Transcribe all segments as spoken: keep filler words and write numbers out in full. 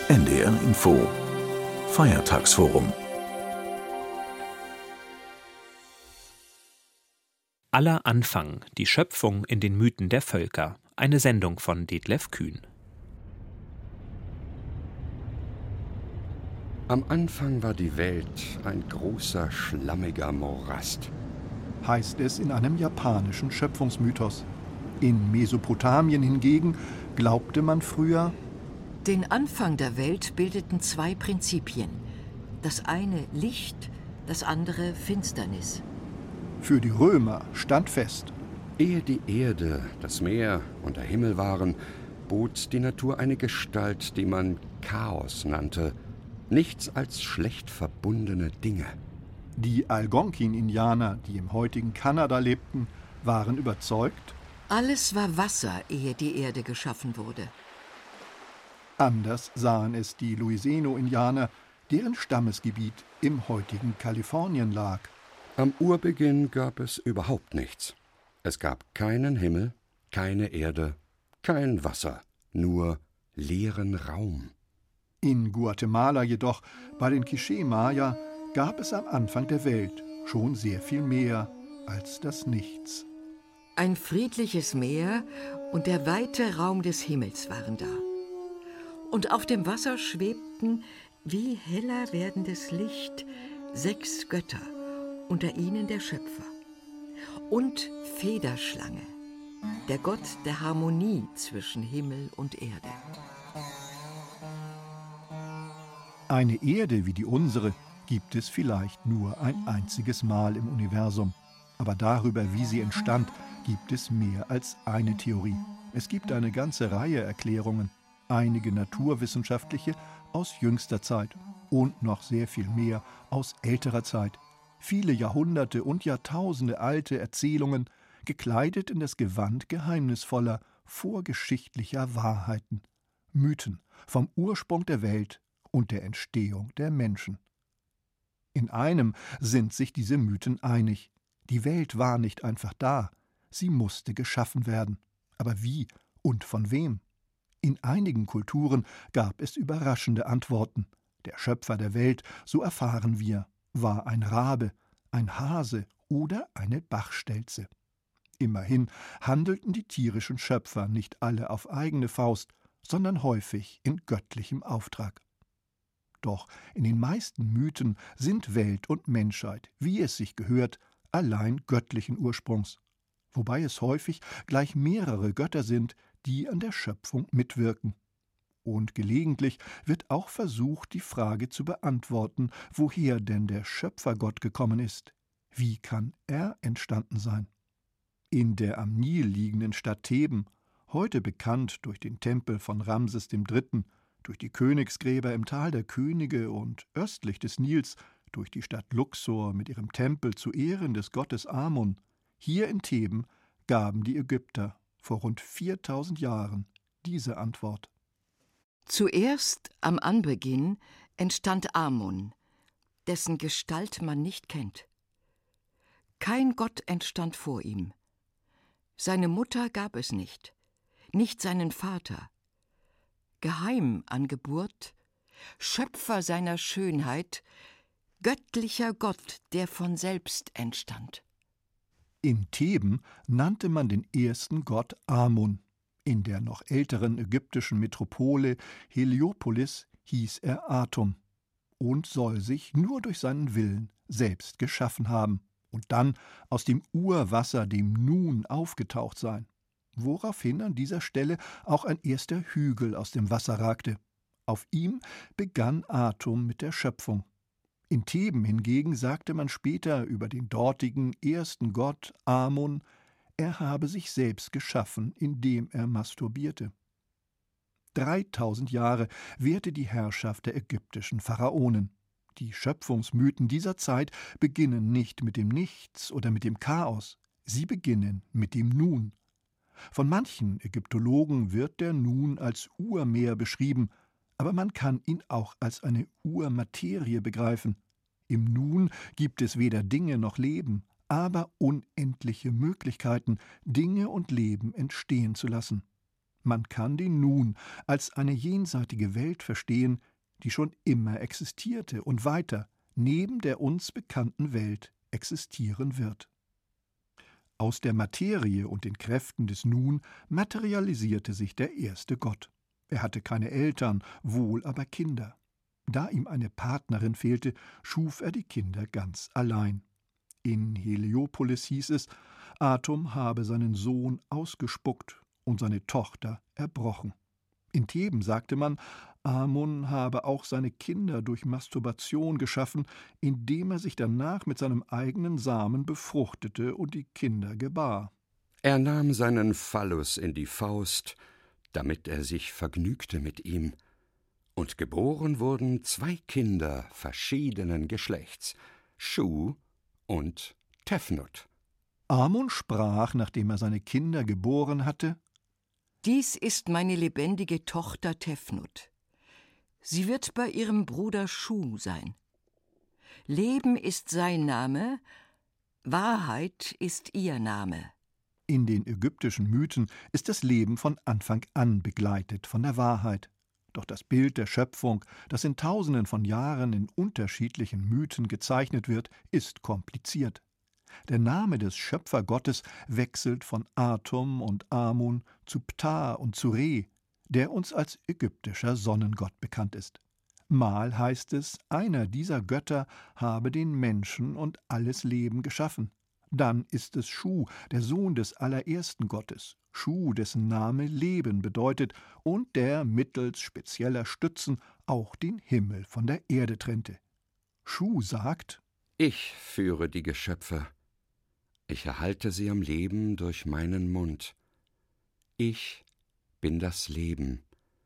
N D R Info Feiertagsforum. Aller Anfang, die Schöpfung in den Mythen der Völker. Eine Sendung von Detlef Kühn. Am Anfang war die Welt ein großer, schlammiger Morast, heißt es in einem japanischen Schöpfungsmythos. In Mesopotamien hingegen glaubte man früher, den Anfang der Welt bildeten zwei Prinzipien. Das eine Licht, das andere Finsternis. Für die Römer stand fest: Ehe die Erde, das Meer und der Himmel waren, bot die Natur eine Gestalt, die man Chaos nannte. Nichts als schlecht verbundene Dinge. Die Algonquin-Indianer, die im heutigen Kanada lebten, waren überzeugt, alles war Wasser, ehe die Erde geschaffen wurde. Anders sahen es die Luiseno-Indianer, deren Stammesgebiet im heutigen Kalifornien lag. Am Urbeginn gab es überhaupt nichts. Es gab keinen Himmel, keine Erde, kein Wasser, nur leeren Raum. In Guatemala jedoch, bei den Quiché-Maya, gab es am Anfang der Welt schon sehr viel mehr als das Nichts. Ein friedliches Meer und der weite Raum des Himmels waren da. Und auf dem Wasser schwebten, wie heller werdendes Licht, sechs Götter, unter ihnen der Schöpfer. Und Federschlange, der Gott der Harmonie zwischen Himmel und Erde. Eine Erde wie die unsere gibt es vielleicht nur ein einziges Mal im Universum. Aber darüber, wie sie entstand, gibt es mehr als eine Theorie. Es gibt eine ganze Reihe Erklärungen, einige naturwissenschaftliche aus jüngster Zeit und noch sehr viel mehr aus älterer Zeit. Viele Jahrhunderte und Jahrtausende alte Erzählungen, gekleidet in das Gewand geheimnisvoller, vorgeschichtlicher Wahrheiten. Mythen vom Ursprung der Welt und der Entstehung der Menschen. In einem sind sich diese Mythen einig. Die Welt war nicht einfach da, sie musste geschaffen werden. Aber wie und von wem? In einigen Kulturen gab es überraschende Antworten. Der Schöpfer der Welt, so erfahren wir, war ein Rabe, ein Hase oder eine Bachstelze. Immerhin handelten die tierischen Schöpfer nicht alle auf eigene Faust, sondern häufig in göttlichem Auftrag. Doch in den meisten Mythen sind Welt und Menschheit, wie es sich gehört, allein göttlichen Ursprungs, wobei es häufig gleich mehrere Götter sind, die an der Schöpfung mitwirken. Und gelegentlich wird auch versucht, die Frage zu beantworten, woher denn der Schöpfergott gekommen ist. Wie kann er entstanden sein? In der am Nil liegenden Stadt Theben, heute bekannt durch den Tempel von Ramses der Dritte., durch die Königsgräber im Tal der Könige und östlich des Nils, durch die Stadt Luxor mit ihrem Tempel zu Ehren des Gottes Amon, hier in Theben gaben die Ägypter vor rund viertausend Jahren diese Antwort. Zuerst am Anbeginn entstand Amon, dessen Gestalt man nicht kennt. Kein Gott entstand vor ihm. Seine Mutter gab es nicht, nicht seinen Vater. Geheim an Geburt, Schöpfer seiner Schönheit, göttlicher Gott, der von selbst entstand. In Theben nannte man den ersten Gott Amon. In der noch älteren ägyptischen Metropole Heliopolis hieß er Atum und soll sich nur durch seinen Willen selbst geschaffen haben und dann aus dem Urwasser, dem Nun, aufgetaucht sein, woraufhin an dieser Stelle auch ein erster Hügel aus dem Wasser ragte. Auf ihm begann Atum mit der Schöpfung. In Theben hingegen sagte man später über den dortigen ersten Gott Amon, er habe sich selbst geschaffen, indem er masturbierte. Dreitausend Jahre währte die Herrschaft der ägyptischen Pharaonen. Die Schöpfungsmythen dieser Zeit beginnen nicht mit dem Nichts oder mit dem Chaos, sie beginnen mit dem Nun. Von manchen Ägyptologen wird der Nun als Urmeer beschrieben, aber man kann ihn auch als eine Urmaterie begreifen. Im Nun gibt es weder Dinge noch Leben, aber unendliche Möglichkeiten, Dinge und Leben entstehen zu lassen. Man kann den Nun als eine jenseitige Welt verstehen, die schon immer existierte und weiter neben der uns bekannten Welt existieren wird. Aus der Materie und den Kräften des Nun materialisierte sich der erste Gott. Er hatte keine Eltern, wohl aber Kinder. Da ihm eine Partnerin fehlte, schuf er die Kinder ganz allein. In Heliopolis hieß es, Atum habe seinen Sohn ausgespuckt und seine Tochter erbrochen. In Theben sagte man, Amun habe auch seine Kinder durch Masturbation geschaffen, indem er sich danach mit seinem eigenen Samen befruchtete und die Kinder gebar. Er nahm seinen Phallus in die Faust, damit er sich vergnügte mit ihm, und geboren wurden zwei Kinder verschiedenen Geschlechts, Schuh und Tefnut. Amun sprach, nachdem er seine Kinder geboren hatte: Dies ist meine lebendige Tochter Tefnut. Sie wird bei ihrem Bruder Schuh sein. Leben ist sein Name, Wahrheit ist ihr Name. In den ägyptischen Mythen ist das Leben von Anfang an begleitet von der Wahrheit. Doch das Bild der Schöpfung, das in Tausenden von Jahren in unterschiedlichen Mythen gezeichnet wird, ist kompliziert. Der Name des Schöpfergottes wechselt von Atum und Amun zu Ptah und zu Re, der uns als ägyptischer Sonnengott bekannt ist. Mal heißt es, einer dieser Götter habe den Menschen und alles Leben geschaffen. Dann ist es Schuh, der Sohn des allerersten Gottes, Schuh, dessen Name Leben bedeutet und der mittels spezieller Stützen auch den Himmel von der Erde trennte. Schuh sagt: Ich führe die Geschöpfe. Ich erhalte sie am Leben durch meinen Mund. Ich bin das Leben.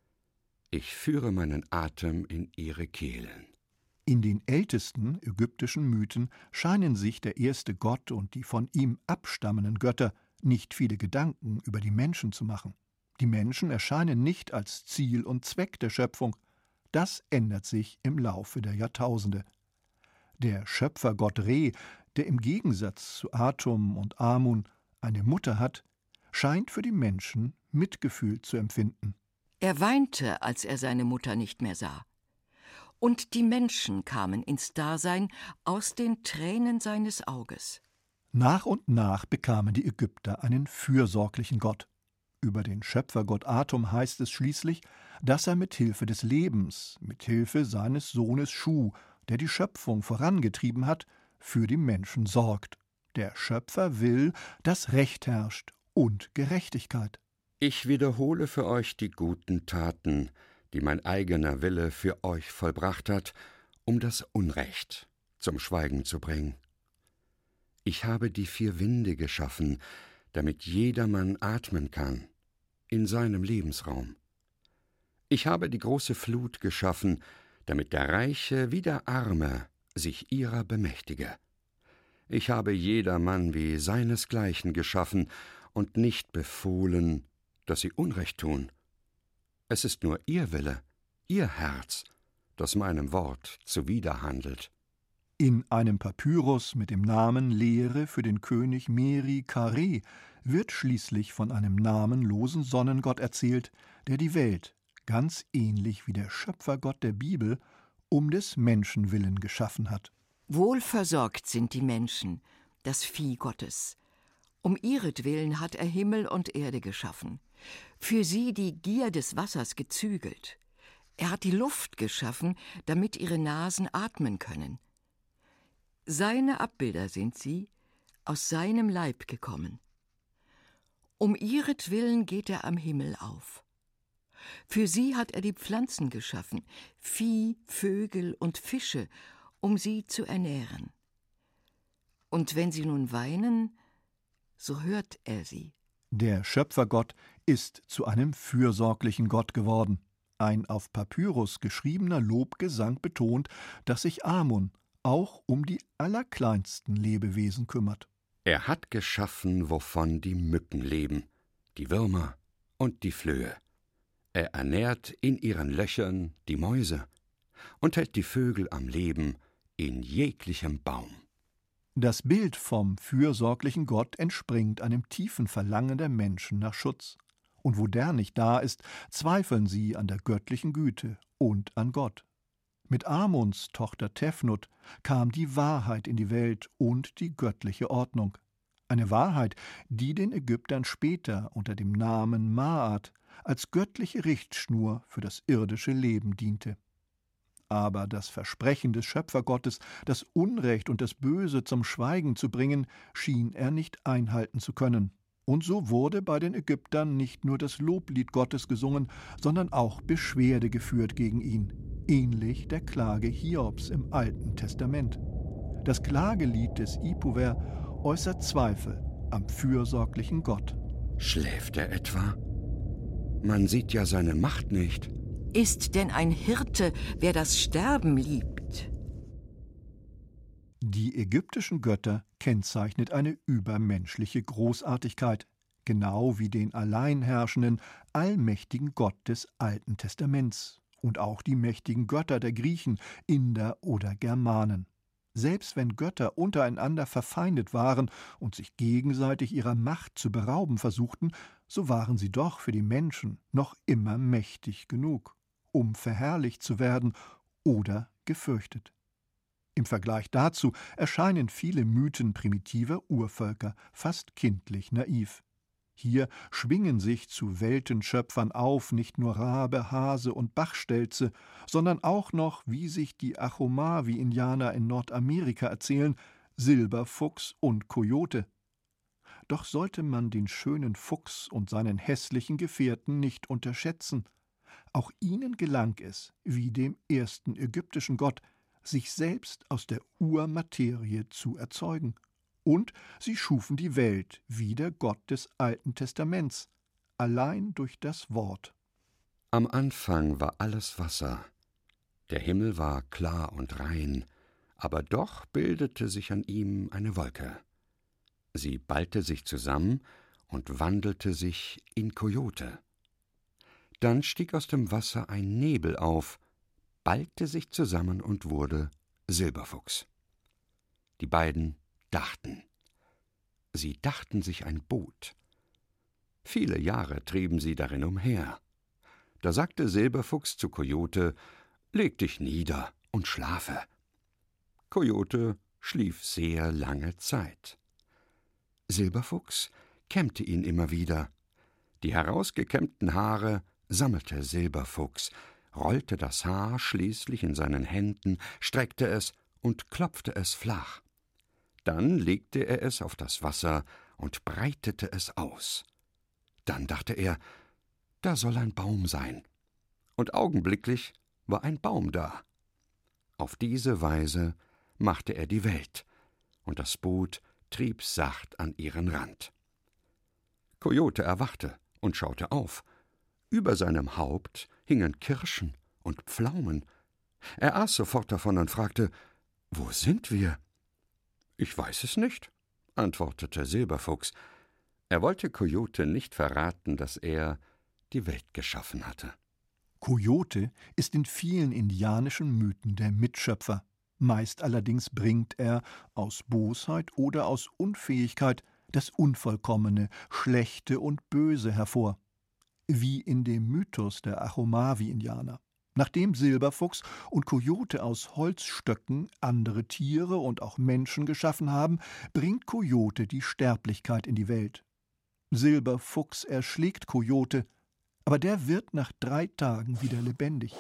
Ich führe meinen Atem in ihre Kehlen. In den ältesten ägyptischen Mythen scheinen sich der erste Gott und die von ihm abstammenden Götter nicht viele Gedanken über die Menschen zu machen. Die Menschen erscheinen nicht als Ziel und Zweck der Schöpfung. Das ändert sich im Laufe der Jahrtausende. Der Schöpfergott Re, der im Gegensatz zu Atum und Amun eine Mutter hat, scheint für die Menschen Mitgefühl zu empfinden. Er weinte, als er seine Mutter nicht mehr sah. Und die Menschen kamen ins Dasein aus den Tränen seines Auges. Nach und nach bekamen die Ägypter einen fürsorglichen Gott. Über den Schöpfergott Atum heißt es schließlich, dass er mit Hilfe des Lebens, mit Hilfe seines Sohnes Schuh, der die Schöpfung vorangetrieben hat, für die Menschen sorgt. Der Schöpfer will, dass Recht herrscht und Gerechtigkeit. Ich wiederhole für euch die guten Taten, die mein eigener Wille für euch vollbracht hat, um das Unrecht zum Schweigen zu bringen. Ich habe die vier Winde geschaffen, damit jedermann atmen kann, in seinem Lebensraum. Ich habe die große Flut geschaffen, damit der Reiche wie der Arme sich ihrer bemächtige. Ich habe jedermann wie seinesgleichen geschaffen und nicht befohlen, dass sie Unrecht tun. Es ist nur ihr Wille, ihr Herz, das meinem Wort zuwiderhandelt. In einem Papyrus mit dem Namen Lehre für den König Meri Kare wird schließlich von einem namenlosen Sonnengott erzählt, der die Welt, ganz ähnlich wie der Schöpfergott der Bibel, um des Menschen willen geschaffen hat. Wohlversorgt sind die Menschen, das Vieh Gottes. Um ihretwillen hat er Himmel und Erde geschaffen, für sie die Gier des Wassers gezügelt. Er hat die Luft geschaffen, damit ihre Nasen atmen können. Seine Abbilder sind sie, aus seinem Leib gekommen. Um ihretwillen geht er am Himmel auf. Für sie hat er die Pflanzen geschaffen, Vieh, Vögel und Fische, um sie zu ernähren. Und wenn sie nun weinen, so hört er sie. Der Schöpfergott ist zu einem fürsorglichen Gott geworden. Ein auf Papyrus geschriebener Lobgesang betont, dass sich Amun auch um die allerkleinsten Lebewesen kümmert. Er hat geschaffen, wovon die Mücken leben, die Würmer und die Flöhe. Er ernährt in ihren Löchern die Mäuse und hält die Vögel am Leben in jeglichem Baum. Das Bild vom fürsorglichen Gott entspringt einem tiefen Verlangen der Menschen nach Schutz. Und wo der nicht da ist, zweifeln sie an der göttlichen Güte und an Gott. Mit Amuns Tochter Tefnut kam die Wahrheit in die Welt und die göttliche Ordnung. Eine Wahrheit, die den Ägyptern später unter dem Namen Maat als göttliche Richtschnur für das irdische Leben diente. Aber das Versprechen des Schöpfergottes, das Unrecht und das Böse zum Schweigen zu bringen, schien er nicht einhalten zu können. Und so wurde bei den Ägyptern nicht nur das Loblied Gottes gesungen, sondern auch Beschwerde geführt gegen ihn, ähnlich der Klage Hiobs im Alten Testament. Das Klagelied des Ipuwer äußert Zweifel am fürsorglichen Gott. Schläft er etwa? Man sieht ja seine Macht nicht. Ist denn ein Hirte, wer das Sterben liebt? Die ägyptischen Götter kennzeichnet eine übermenschliche Großartigkeit, genau wie den alleinherrschenden, allmächtigen Gott des Alten Testaments und auch die mächtigen Götter der Griechen, Inder oder Germanen. Selbst wenn Götter untereinander verfeindet waren und sich gegenseitig ihrer Macht zu berauben versuchten, so waren sie doch für die Menschen noch immer mächtig genug, um verherrlicht zu werden oder gefürchtet. Im Vergleich dazu erscheinen viele Mythen primitiver Urvölker fast kindlich naiv. Hier schwingen sich zu Weltenschöpfern auf nicht nur Rabe, Hase und Bachstelze, sondern auch noch, wie sich die Achomawi-Indianer in Nordamerika erzählen, Silberfuchs und Kojote. Doch sollte man den schönen Fuchs und seinen hässlichen Gefährten nicht unterschätzen. Auch ihnen gelang es, wie dem ersten ägyptischen Gott, sich selbst aus der Urmaterie zu erzeugen. Und sie schufen die Welt wie der Gott des Alten Testaments, allein durch das Wort. Am Anfang war alles Wasser. Der Himmel war klar und rein, aber doch bildete sich an ihm eine Wolke. Sie ballte sich zusammen und wandelte sich in Kojote. Dann stieg aus dem Wasser ein Nebel auf, ballte sich zusammen und wurde Silberfuchs. Die beiden dachten. Sie dachten sich ein Boot. Viele Jahre trieben sie darin umher. Da sagte Silberfuchs zu Kojote: »Leg dich nieder und schlafe.« Kojote schlief sehr lange Zeit. Silberfuchs kämmte ihn immer wieder. Die herausgekämmten Haare sammelte Silberfuchs, rollte das Haar schließlich in seinen Händen, streckte es und klopfte es flach. Dann legte er es auf das Wasser und breitete es aus. Dann dachte er, da soll ein Baum sein. Und augenblicklich war ein Baum da. Auf diese Weise machte er die Welt, und das Boot trieb sacht an ihren Rand. Kojote erwachte und schaute auf. Über seinem Haupt hingen Kirschen und Pflaumen. Er aß sofort davon und fragte: »Wo sind wir?« »Ich weiß es nicht«, antwortete Silberfuchs. Er wollte Kojote nicht verraten, dass er die Welt geschaffen hatte. Kojote ist in vielen indianischen Mythen der Mitschöpfer. Meist allerdings bringt er aus Bosheit oder aus Unfähigkeit das Unvollkommene, Schlechte und Böse hervor. Wie in dem Mythos der Achomawi-Indianer. Nachdem Silberfuchs und Kojote aus Holzstöcken andere Tiere und auch Menschen geschaffen haben, bringt Kojote die Sterblichkeit in die Welt. Silberfuchs erschlägt Kojote, aber der wird nach drei Tagen wieder lebendig.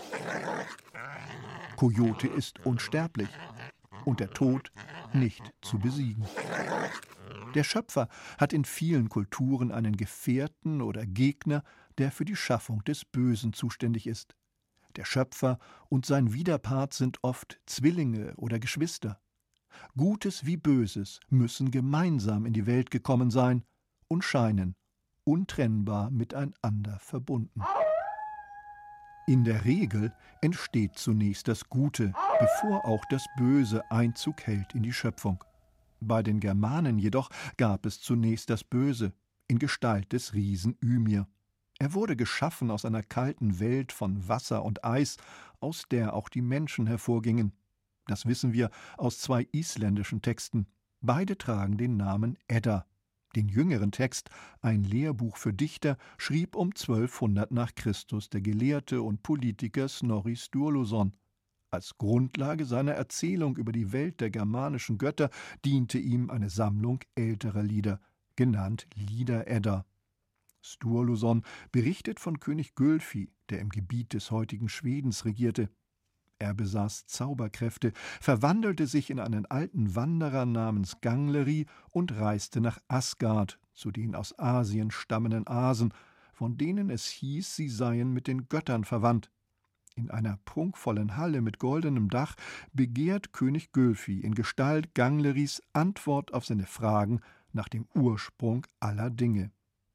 Kojote ist unsterblich und der Tod nicht zu besiegen. Der Schöpfer hat in vielen Kulturen einen Gefährten oder Gegner, der für die Schaffung des Bösen zuständig ist. Der Schöpfer und sein Widerpart sind oft Zwillinge oder Geschwister. Gutes wie Böses müssen gemeinsam in die Welt gekommen sein und scheinen untrennbar miteinander verbunden. In der Regel entsteht zunächst das Gute, bevor auch das Böse Einzug hält in die Schöpfung. Bei den Germanen jedoch gab es zunächst das Böse, in Gestalt des Riesen Ymir. Er wurde geschaffen aus einer kalten Welt von Wasser und Eis, aus der auch die Menschen hervorgingen. Das wissen wir aus zwei isländischen Texten. Beide tragen den Namen Edda. Den jüngeren Text, ein Lehrbuch für Dichter, schrieb um zwölfhundert nach Christus der Gelehrte und Politiker Snorri Sturluson. Als Grundlage seiner Erzählung über die Welt der germanischen Götter diente ihm eine Sammlung älterer Lieder, genannt Lieder-Edda. Sturluson berichtet von König Gylfi, der im Gebiet des heutigen Schwedens regierte. Er besaß Zauberkräfte, verwandelte sich in einen alten Wanderer namens Gangleri und reiste nach Asgard, zu den aus Asien stammenden Asen, von denen es hieß, sie seien mit den Göttern verwandt. In einer prunkvollen Halle mit goldenem Dach begehrt König Gylfi in Gestalt Gangleris Antwort auf seine Fragen nach dem Ursprung aller Dinge.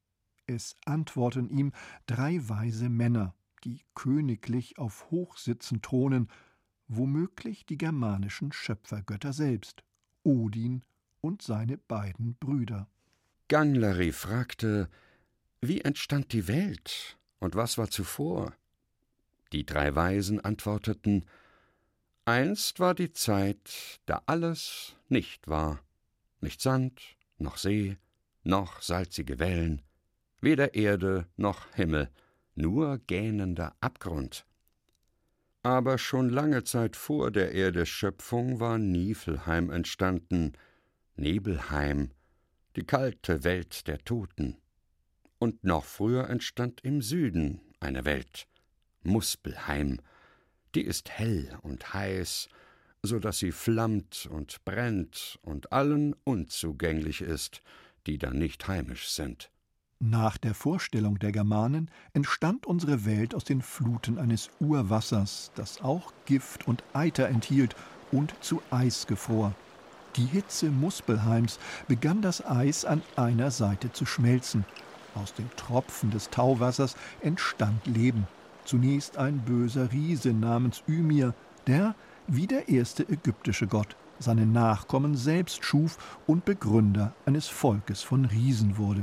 Es antworten ihm drei weise Männer, die königlich auf Hochsitzen thronen, womöglich die germanischen Schöpfergötter selbst, Odin und seine beiden Brüder. Gangleri fragte, wie entstand die Welt und was war zuvor? Die drei Weisen antworteten, einst war die Zeit, da alles nicht war, nicht Sand, noch See, noch salzige Wellen, weder Erde noch Himmel, nur gähnender Abgrund. Aber schon lange Zeit vor der Erde-Schöpfung war Niflheim entstanden, Nebelheim, die kalte Welt der Toten. Und noch früher entstand im Süden eine Welt, Muspelheim, die ist hell und heiß, so daß sie flammt und brennt und allen unzugänglich ist, die da nicht heimisch sind. Nach der Vorstellung der Germanen entstand unsere Welt aus den Fluten eines Urwassers, das auch Gift und Eiter enthielt und zu Eis gefror. Die Hitze Muspelheims begann das Eis an einer Seite zu schmelzen. Aus den Tropfen des Tauwassers entstand Leben. Zunächst ein böser Riese namens Ymir, der, wie der erste ägyptische Gott, seine Nachkommen selbst schuf und Begründer eines Volkes von Riesen wurde.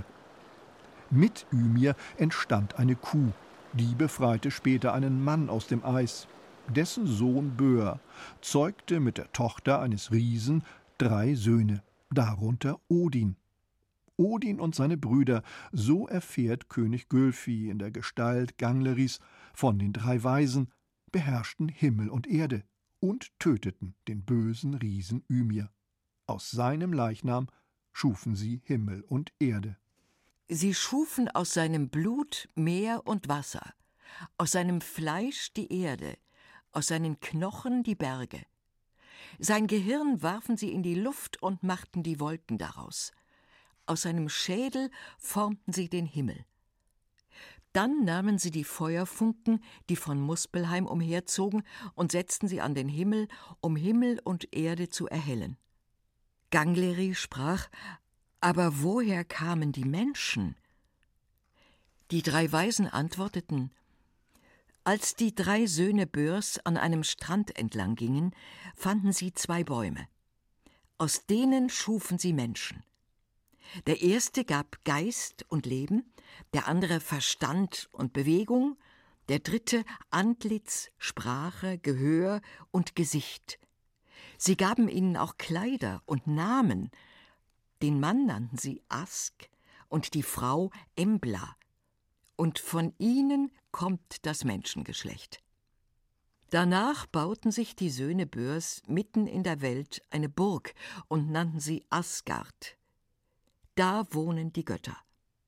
Mit Ymir entstand eine Kuh, die befreite später einen Mann aus dem Eis. Dessen Sohn Böer zeugte mit der Tochter eines Riesen drei Söhne, darunter Odin. Odin und seine Brüder, so erfährt König Gylfi in der Gestalt Gangleris von den drei Weisen, beherrschten Himmel und Erde und töteten den bösen Riesen Ymir. Aus seinem Leichnam schufen sie Himmel und Erde. Sie schufen aus seinem Blut Meer und Wasser, aus seinem Fleisch die Erde, aus seinen Knochen die Berge. Sein Gehirn warfen sie in die Luft und machten die Wolken daraus. Aus seinem Schädel formten sie den Himmel. Dann nahmen sie die Feuerfunken, die von Muspelheim umherzogen, und setzten sie an den Himmel, um Himmel und Erde zu erhellen. Gangleri sprach, aber woher kamen die Menschen? Die drei Weisen antworteten, als die drei Söhne Börs an einem Strand entlang gingen, fanden sie zwei Bäume. Aus denen schufen sie Menschen. Der erste gab Geist und Leben, der andere Verstand und Bewegung, der dritte Antlitz, Sprache, Gehör und Gesicht. Sie gaben ihnen auch Kleider und Namen. Den Mann nannten sie Ask und die Frau Embla. Und von ihnen kommt das Menschengeschlecht. Danach bauten sich die Söhne Börs mitten in der Welt eine Burg und nannten sie Asgard. Da wohnen die Götter.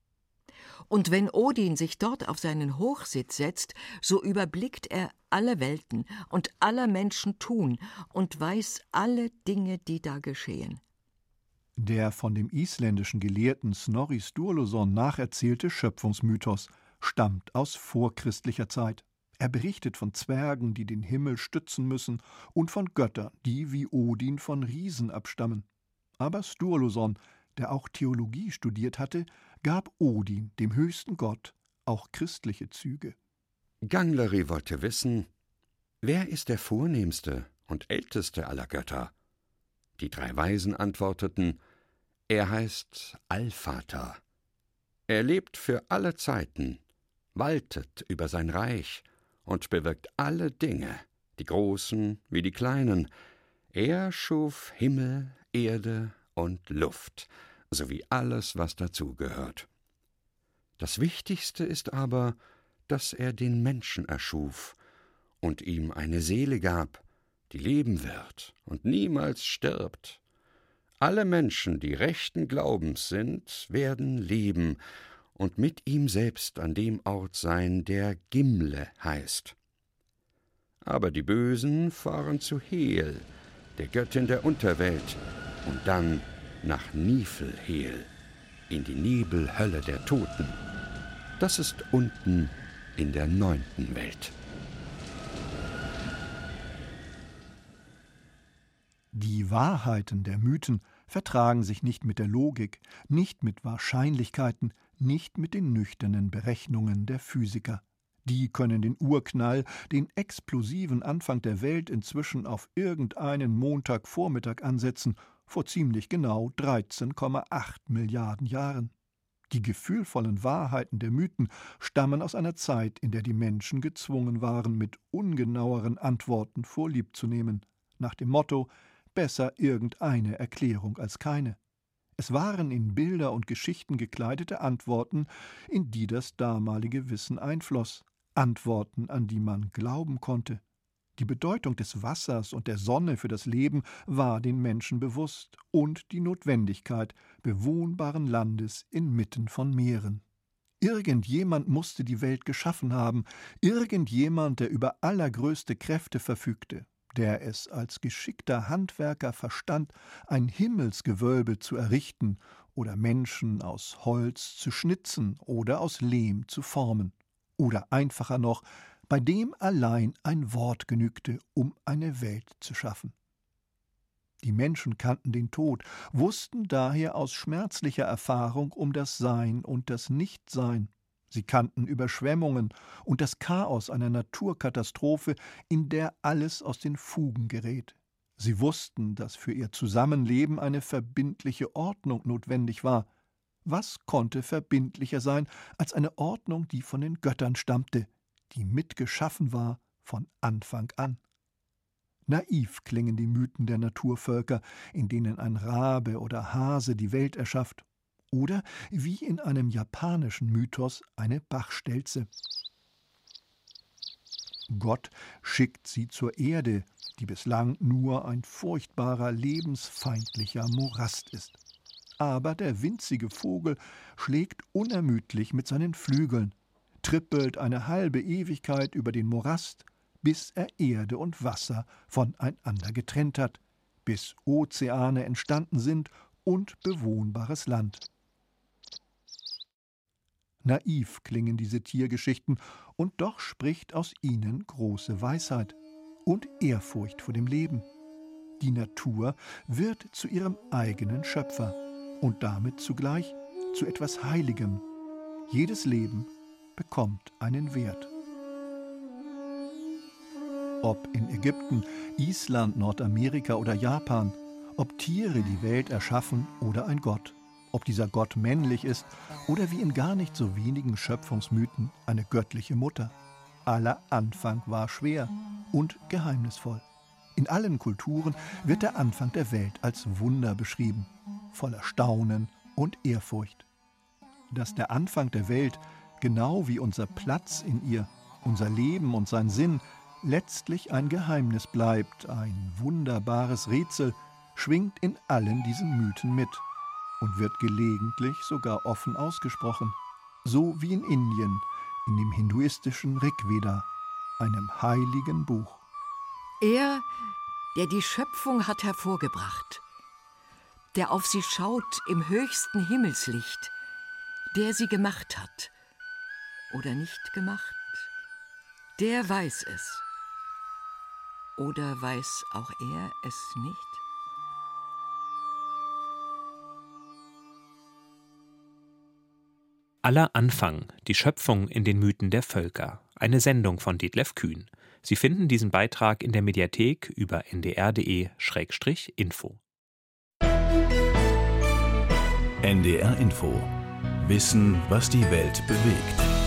Und wenn Odin sich dort auf seinen Hochsitz setzt, so überblickt er alle Welten und aller Menschen Tun und weiß alle Dinge, die da geschehen. Der von dem isländischen Gelehrten Snorri Sturluson nacherzählte Schöpfungsmythos stammt aus vorchristlicher Zeit. Er berichtet von Zwergen, die den Himmel stützen müssen, und von Göttern, die wie Odin von Riesen abstammen. Aber Sturluson, der auch Theologie studiert hatte, gab Odin, dem höchsten Gott, auch christliche Züge. Gangleri wollte wissen, wer ist der vornehmste und älteste aller Götter? Die drei Weisen antworteten, er heißt Allvater. Er lebt für alle Zeiten, waltet über sein Reich und bewirkt alle Dinge, die großen wie die kleinen. Er schuf Himmel, Erde und Luft, sowie alles, was dazugehört. Das Wichtigste ist aber, dass er den Menschen erschuf und ihm eine Seele gab, die leben wird und niemals stirbt. Alle Menschen, die rechten Glaubens sind, werden leben und mit ihm selbst an dem Ort sein, der Gimle heißt. Aber die Bösen fahren zu Hel, der Göttin der Unterwelt, und dann nach Niflhel, in die Nebelhölle der Toten. Das ist unten in der neunten Welt. Die Wahrheiten der Mythen vertragen sich nicht mit der Logik, nicht mit Wahrscheinlichkeiten, nicht mit den nüchternen Berechnungen der Physiker. Die können den Urknall, den explosiven Anfang der Welt inzwischen auf irgendeinen Montagvormittag ansetzen, vor ziemlich genau dreizehn Komma acht Milliarden Jahren. Die gefühlvollen Wahrheiten der Mythen stammen aus einer Zeit, in der die Menschen gezwungen waren, mit ungenaueren Antworten Vorlieb zu nehmen, nach dem Motto: besser irgendeine Erklärung als keine. Es waren in Bilder und Geschichten gekleidete Antworten, in die das damalige Wissen einfloss, Antworten, an die man glauben konnte. Die Bedeutung des Wassers und der Sonne für das Leben war den Menschen bewusst und die Notwendigkeit bewohnbaren Landes inmitten von Meeren. Irgendjemand musste die Welt geschaffen haben, irgendjemand, der über allergrößte Kräfte verfügte, der es als geschickter Handwerker verstand, ein Himmelsgewölbe zu errichten oder Menschen aus Holz zu schnitzen oder aus Lehm zu formen. Oder einfacher noch, bei dem allein ein Wort genügte, um eine Welt zu schaffen. Die Menschen kannten den Tod, wussten daher aus schmerzlicher Erfahrung um das Sein und das Nichtsein. Sie kannten Überschwemmungen und das Chaos einer Naturkatastrophe, in der alles aus den Fugen gerät. Sie wussten, dass für ihr Zusammenleben eine verbindliche Ordnung notwendig war. Was konnte verbindlicher sein als eine Ordnung, die von den Göttern stammte, die mitgeschaffen war von Anfang an? Naiv klingen die Mythen der Naturvölker, in denen ein Rabe oder Hase die Welt erschafft. Oder wie in einem japanischen Mythos eine Bachstelze. Gott schickt sie zur Erde, die bislang nur ein furchtbarer, lebensfeindlicher Morast ist. Aber der winzige Vogel schlägt unermüdlich mit seinen Flügeln, trippelt eine halbe Ewigkeit über den Morast, bis er Erde und Wasser voneinander getrennt hat, bis Ozeane entstanden sind und bewohnbares Land. Naiv klingen diese Tiergeschichten, und doch spricht aus ihnen große Weisheit und Ehrfurcht vor dem Leben. Die Natur wird zu ihrem eigenen Schöpfer und damit zugleich zu etwas Heiligem. Jedes Leben bekommt einen Wert. Ob in Ägypten, Island, Nordamerika oder Japan, ob Tiere die Welt erschaffen oder ein Gott, ob dieser Gott männlich ist oder wie in gar nicht so wenigen Schöpfungsmythen eine göttliche Mutter. Aller Anfang war schwer und geheimnisvoll. In allen Kulturen wird der Anfang der Welt als Wunder beschrieben, voller Staunen und Ehrfurcht. Dass der Anfang der Welt, genau wie unser Platz in ihr, unser Leben und sein Sinn, letztlich ein Geheimnis bleibt, ein wunderbares Rätsel, schwingt in allen diesen Mythen mit und wird gelegentlich sogar offen ausgesprochen, so wie in Indien, in dem hinduistischen Rigveda, einem heiligen Buch. Er, der die Schöpfung hat hervorgebracht, der auf sie schaut im höchsten Himmelslicht, der sie gemacht hat oder nicht gemacht, der weiß es. Oder weiß auch er es nicht? Aller Anfang, die Schöpfung in den Mythen der Völker. Eine Sendung von Detlef Kühn. Sie finden diesen Beitrag in der Mediathek über n d r punkt d e Schrägstrich info. N D R Info. Wissen, was die Welt bewegt.